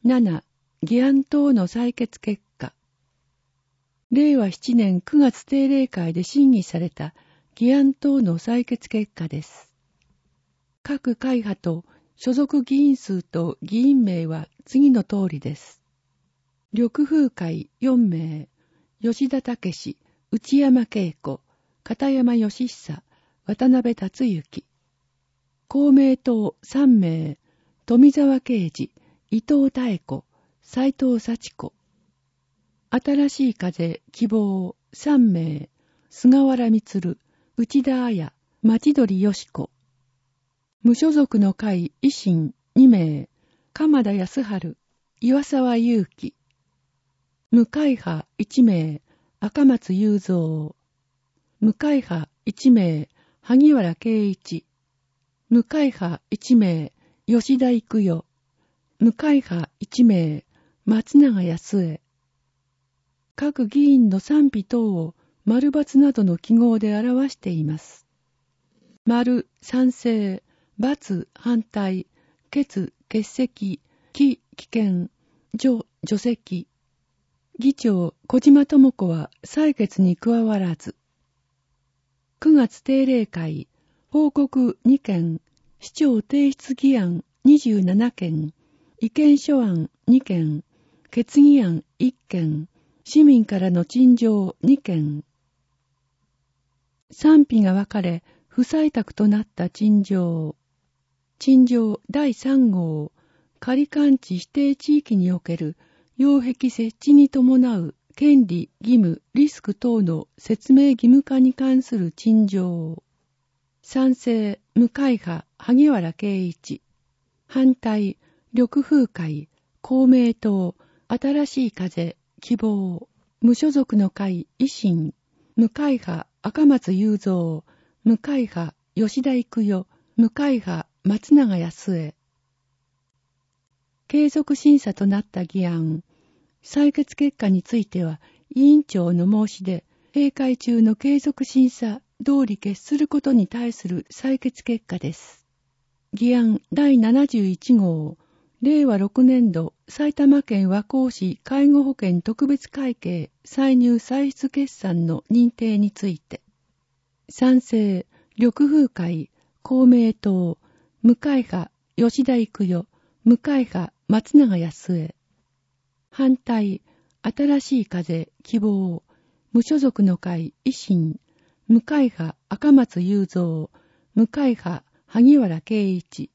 7、議案等の採決結果。令和7年9月定例会で審議された議案等の採決結果です。各会派と所属議員数と議員名は次の通りです。緑風会4名、吉田武、内山恵子、片山義久、渡辺達之。公明党3名、富沢啓二、伊藤妙子、斉藤幸子。新しい風希望3名、菅原満、内田彩、町鳥よし子。無所属の会維新2名、鎌田康春、岩沢祐樹。無会派1名、赤松雄三。無会派1名、萩原圭一。無会派1名、吉田育代。無会派1名、松永康恵。各議員の賛否等を丸×などの記号で表しています。丸賛成、×反対、欠欠席、棄棄権、除籍。議長小島智子は採決に加わらず。9月定例会、報告2件、市長提出議案27件、意見書案2件、決議案1件、市民からの陳情2件。賛否が分かれ、不採択となった陳情。陳情第3号、仮管地指定地域における擁壁設置に伴う権利、義務、リスク等の説明義務化に関する陳情。賛成、無会派、萩原圭一。反対、緑風会、公明党、新しい風、希望。無所属の会、維新。無会派、赤松雄三。無会派、吉田育代。無会派、松永康恵。継続審査となった議案。採決結果については、委員長の申し出、閉会中の継続審査、同理決することに対する採決結果です。議案第71号、令和6年度埼玉県和光市介護保険特別会計歳入歳出決算の認定について、賛成、緑風会、公明党、無会派、吉田育代、無会派、松永康恵。反対、新しい風、希望、無所属の会、維新、無会派、赤松雄三、無会派、萩原圭一。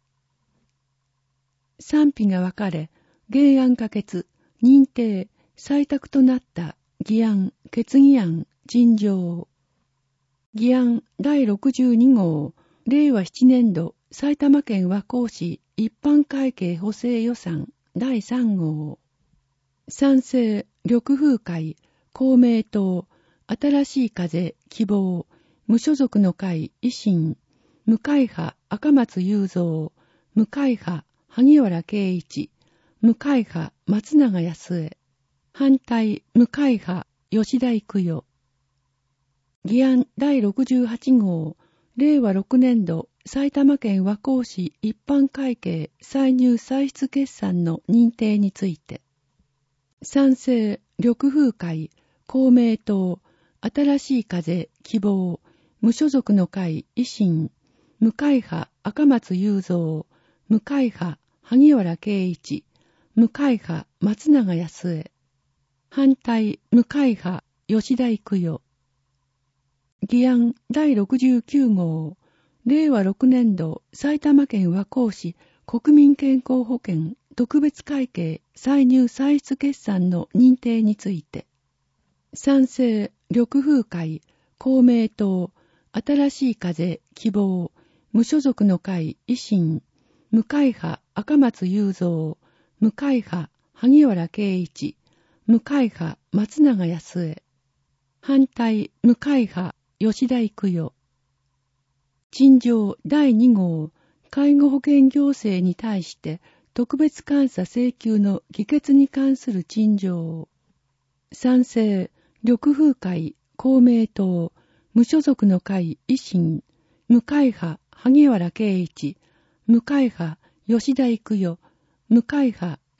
賛否が分かれ、原案可決、認定、採択となった議案、決議案、陳情。議案第62号、令和7年度埼玉県和光市一般会計補正予算第3号。賛成、緑風会、公明党、新しい風、希望、無所属の会、維新、無会派、赤松雄三、無会派、萩原圭一、無会派、松永康恵。反対、無会派、吉田育代。議案第68号、令和6年度埼玉県和光市一般会計歳入歳出決算の認定について、賛成、緑風会、公明党、新しい風、希望、無所属の会、維新、無会派、赤松雄三、無会派、萩原圭一、無会派、松永康恵。反対、無会派、吉田育代。議案第69号、令和6年度埼玉県和光市国民健康保険特別会計歳入歳出決算の認定について、賛成、緑風会、公明党、新しい風、希望、無所属の会、維新、無会派、赤松雄三、無会派、萩原圭一、無会派、松永康恵。反対、無会派、吉田育代。陳情第2号、介護保険行政に対して特別監査請求の議決に関する陳情。賛成、緑風会、公明党、無所属の会、維新、無会派、萩原圭一、無会派、吉田育代、無会派、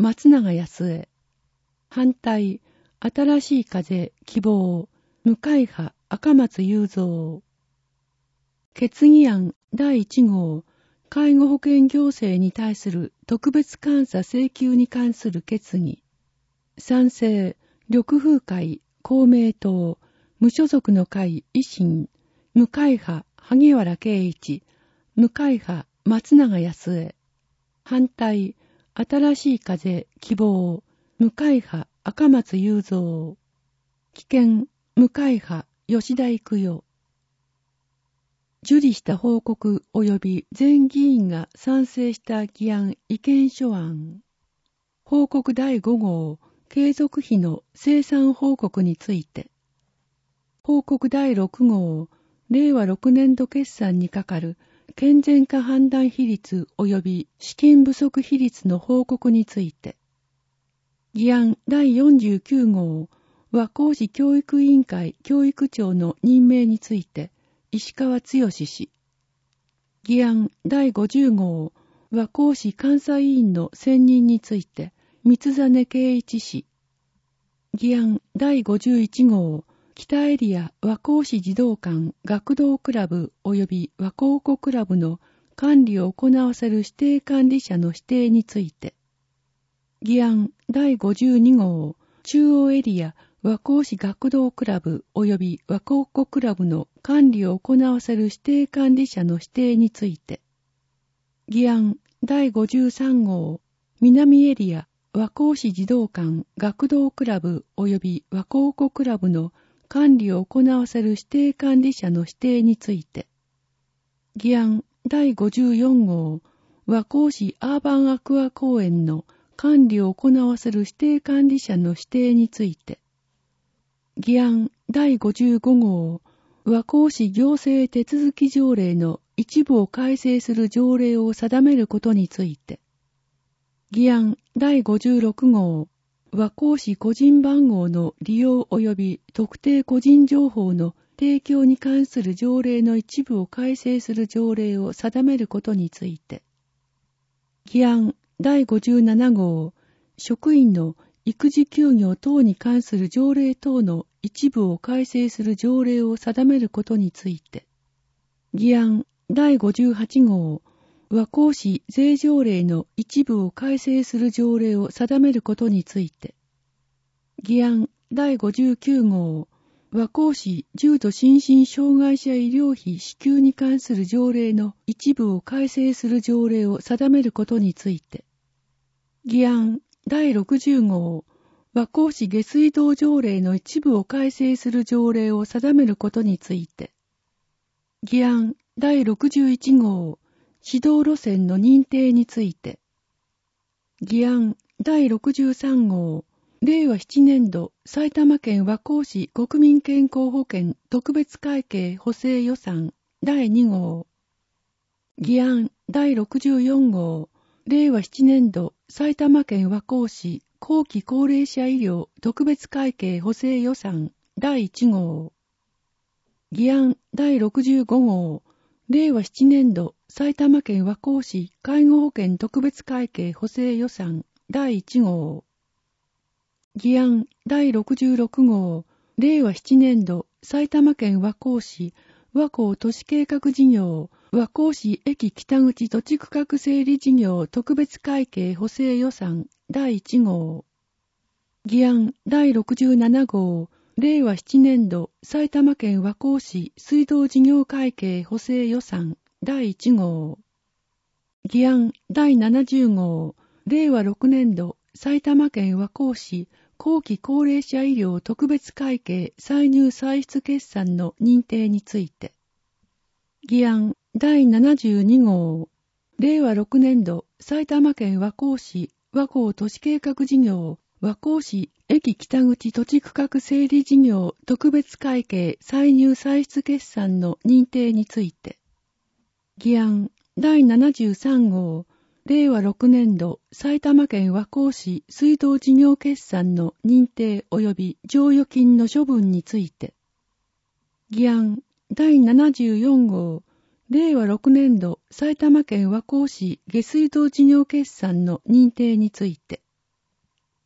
松永康恵。反対、新しい風、希望、無会派、赤松雄三。決議案第1号、介護保険行政に対する特別監査請求に関する決議。賛成、緑風会、公明党、無所属の会、維新、無会派、萩原圭一、無会派、松永康恵。反対、新しい風、希望、無会派、赤松雄三。棄権、無会派、吉田育代。受理した報告及び全議員が賛成した議案意見書案。報告第5号、継続費の生産報告について。報告第6号、令和6年度決算にかかる健全化判断比率及び資金不足比率の報告について。議案第49号、和光市教育委員会教育長の任命について、石川剛氏。議案第50号、和光市監査委員の選任について、三實圭一氏。議案第51号、北エリア和光市児童館学童クラブ及び和光子クラブの管理を行わせる指定管理者の指定について。議案第52号、中央エリア和光市学童クラブ及び和光子クラブの管理を行わせる指定管理者の指定について。議案第53号、南エリア和光市児童館学童クラブ及び和光子クラブの管理を行わせる指定管理者の指定について。議案第54号、和光市アーバンアクア公園の管理を行わせる指定管理者の指定について。議案第55号、和光市行政手続き条例の一部を改正する条例を定めることについて。議案第56号、和光市個人番号の利用及び特定個人情報の提供に関する条例の一部を改正する条例を定めることについて。議案第57号、職員の育児休業等に関する条例等の一部を改正する条例を定めることについて。議案第58号、和光市税条例の一部を改正する条例を定めることについて。議案第59号、和光市重度心身障害者医療費支給に関する条例の一部を改正する条例を定めることについて。議案第60号、和光市下水道条例の一部を改正する条例を定めることについて。議案第61号、指導路線の認定について。議案第63号、令和7年度埼玉県和光市国民健康保険特別会計補正予算第2号。議案第64号、令和7年度埼玉県和光市後期高齢者医療特別会計補正予算第1号。議案第65号、令和7年度埼玉県和光市介護保険特別会計補正予算第1号。議案第66号、令和7年度埼玉県和光市和光都市計画事業和光市駅北口土地区画整理事業特別会計補正予算第1号。議案第67号、令和7年度埼玉県和光市水道事業会計補正予算第1号。議案第70号、令和6年度埼玉県和光市後期高齢者医療特別会計歳入歳出決算の認定について。議案第72号、令和6年度埼玉県和光市和光都市計画事業和光市駅北口土地区画整理事業特別会計歳入歳出決算の認定について。議案第73号、令和6年度埼玉県和光市水道事業決算の認定及び剰余金の処分について。議案第74号、令和6年度埼玉県和光市下水道事業決算の認定について。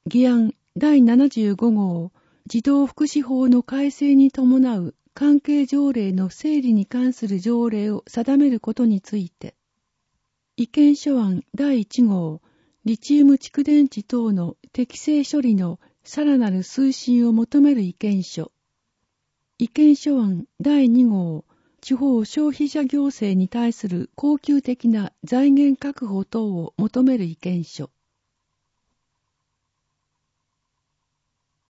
議案第75号児童福祉法の改正に伴う関係条例の整理に関する条例を定めることについて、意見書案第1号リチウム蓄電池等の適正処理のさらなる推進を求める意見書、意見書案第2号地方消費者行政に対する恒久的な財源確保等を求める意見書、